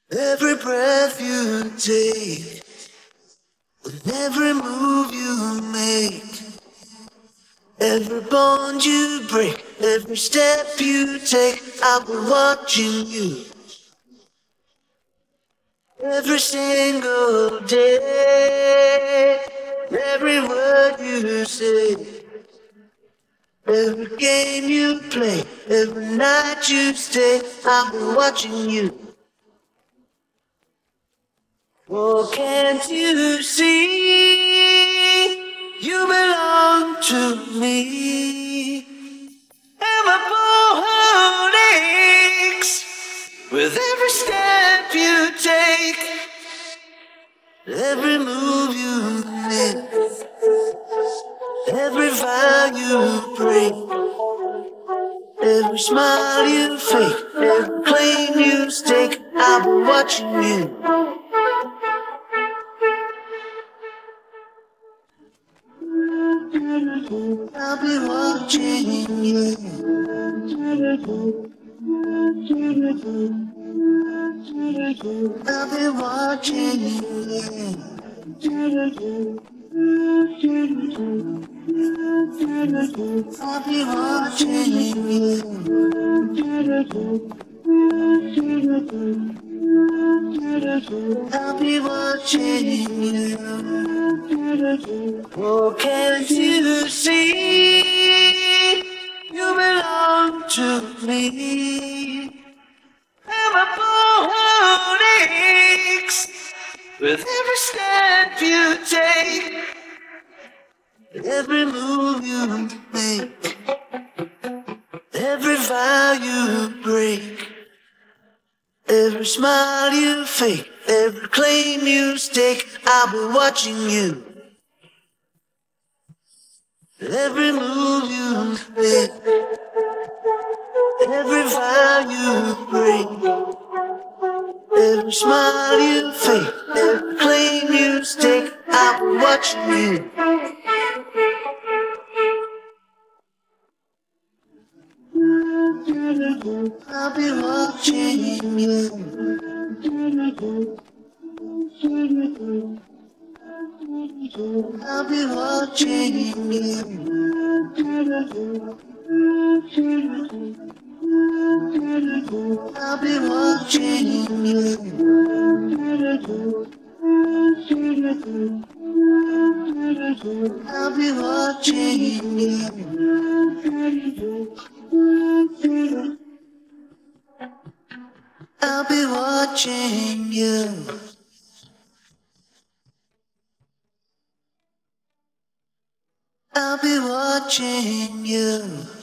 Every breath you take, with every move you make, every bond you break, every step you take, I'll be watching you. Every single day, every word you say, every game you play, every night you stay, I'll be watching you. Oh, can't you see? You belong to me. And my heart aches with every step you take, every move you make, every vow you break, every smile you fake, every claim you stake. I'll be watching you. I'll be watching you. I'll be watching you. I'll be watching you. I'll be watching you. Oh, can't you see? You belong to me. And my heart aches with every step you take, every move you make, every vow you break, every smile you fake, every claim you stake. I'll be watching you. Every move you make, every vow you break, every smile you fake, every claim you stake. I'll be watching you. I'll be watching you. I'll be watching you. I'll be watching you. I'll be watching you. I'll be watching you. I'll be watching you.